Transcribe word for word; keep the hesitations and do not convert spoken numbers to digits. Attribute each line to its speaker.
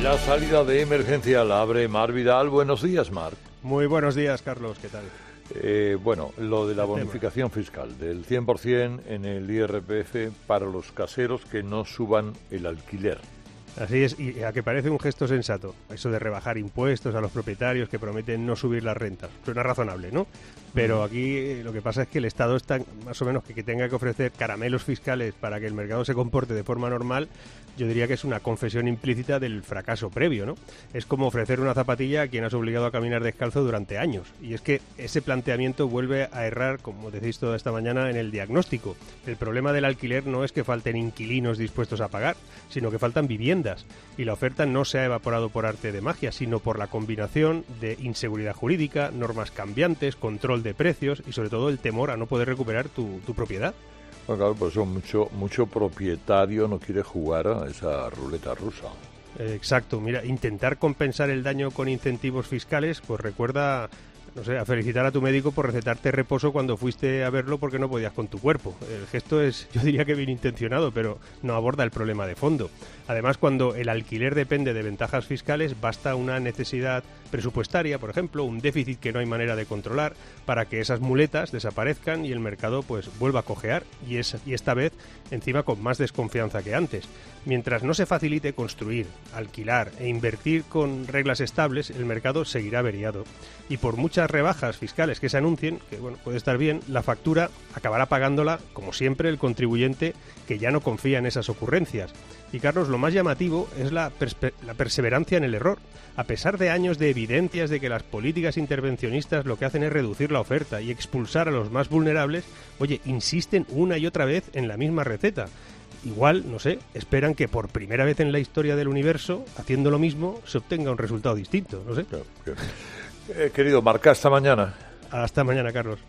Speaker 1: La salida de emergencia la abre Mar Vidal. Buenos días, Mar.
Speaker 2: Muy buenos días, Carlos. ¿Qué tal?
Speaker 1: Eh, bueno, lo de la bonificación fiscal del cien por ciento en el I R P F para los caseros que no suban el alquiler.
Speaker 2: Así es, y a que parece un gesto sensato, eso de rebajar impuestos a los propietarios que prometen no subir las rentas. Suena razonable, ¿no? Pero aquí lo que pasa es que el Estado está más o menos que, que tenga que ofrecer caramelos fiscales para que el mercado se comporte de forma normal. Yo diría que es una confesión implícita del fracaso previo, ¿no? Es como ofrecer una zapatilla a quien has obligado a caminar descalzo durante años. Y es que ese planteamiento vuelve a errar, como decís toda esta mañana, en el diagnóstico. El problema del alquiler no es que falten inquilinos dispuestos a pagar, sino que faltan viviendas. Y la oferta no se ha evaporado por arte de magia, sino por la combinación de inseguridad jurídica, normas cambiantes, control de precios y sobre todo el temor a no poder recuperar tu, tu propiedad.
Speaker 1: Bueno, claro, por eso mucho, mucho propietario no quiere jugar a esa ruleta rusa.
Speaker 2: Exacto, mira, intentar compensar el daño con incentivos fiscales, pues recuerda, no sé, a felicitar a tu médico por recetarte reposo cuando fuiste a verlo porque no podías con tu cuerpo. El gesto es, yo diría que bien intencionado, pero no aborda el problema de fondo. Además, cuando el alquiler depende de ventajas fiscales, basta una necesidad presupuestaria, por ejemplo, un déficit que no hay manera de controlar, para que esas muletas desaparezcan y el mercado pues vuelva a cojear, y, es, y esta vez encima con más desconfianza que antes. Mientras no se facilite construir, alquilar e invertir con reglas estables, el mercado seguirá averiado. Y por muchas rebajas fiscales que se anuncien, que bueno, puede estar bien, la factura acabará pagándola, como siempre, el contribuyente que ya no confía en esas ocurrencias. Y Carlos, lo más llamativo es la, perspe- la perseverancia en el error. A pesar de años de evidencias de que las políticas intervencionistas lo que hacen es reducir la oferta y expulsar a los más vulnerables, oye, insisten una y otra vez en la misma receta. Igual, no sé, esperan que por primera vez en la historia del universo, haciendo lo mismo, se obtenga un resultado distinto, no sé.
Speaker 1: Claro, claro. Eh, querido, marca esta mañana.
Speaker 2: Hasta mañana, Carlos.